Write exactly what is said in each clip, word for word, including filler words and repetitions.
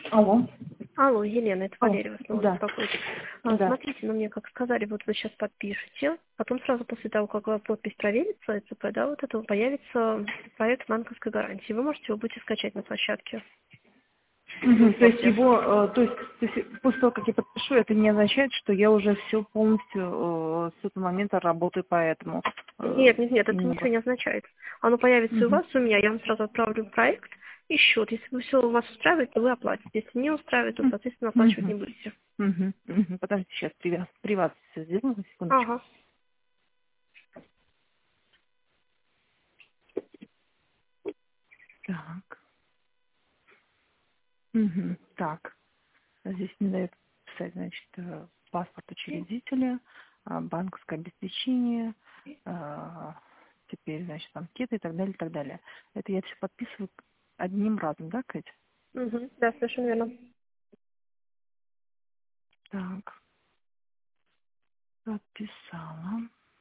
Алло. Алло, Елена, это Алло. Валерия вас снова Да. беспокоит. А, Да. смотрите, ну мне как сказали, вот вы сейчас подпишете, потом сразу после того, как ваша подпись проверится, это, да, вот это появится проект банковской гарантии. Вы можете его будете скачать на площадке. Мгм. То есть После. его, э, то есть, то есть после того, как я подпишу, это не означает, что я уже все полностью э, с этого момента работаю по этому. э, Нет, нет, нет, это именно ничего вот. не означает. Оно появится и у Мгм. вас, и у меня. Я вам сразу отправлю проект и счет. Если вы все у вас устраивает, то вы оплатите. Если не устраивает, то, М. соответственно, оплачивать не Мгм. будете. Мгм. Мгм. Подождите, сейчас привяз, приват все сделаю, на секундочку. Ага. Так. Мгм. Так. Здесь мне дает писать, значит, э, паспорт учредителя, а, банковское обеспечение, а, теперь, значит, анкеты и так далее, и так далее. Это я все подписываю одним разом, да, Кать? Угу. Да, совершенно верно. Так, подписала.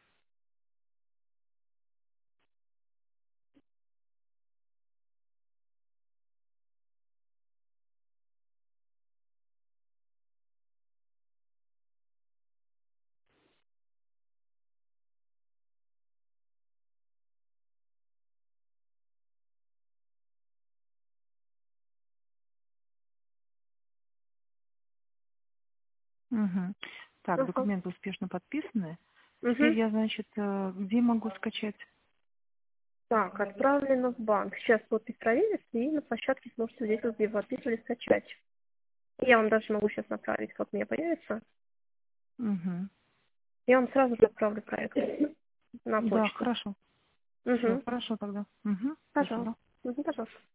Угу. Так, Ага. документы успешно подписаны. Теперь Угу. я, значит, э, где могу скачать? Так, отправлено в банк. Сейчас подпись проверится, и на площадке сможете здесь, вот, где вы подписывали, скачать. Я вам даже могу сейчас направить, как у меня появится. Угу. Я вам сразу же отправлю проект на Да, почту. хорошо. Все, Угу. хорошо тогда. Угу. Спасибо. Пожалуйста. Угу, пожалуйста.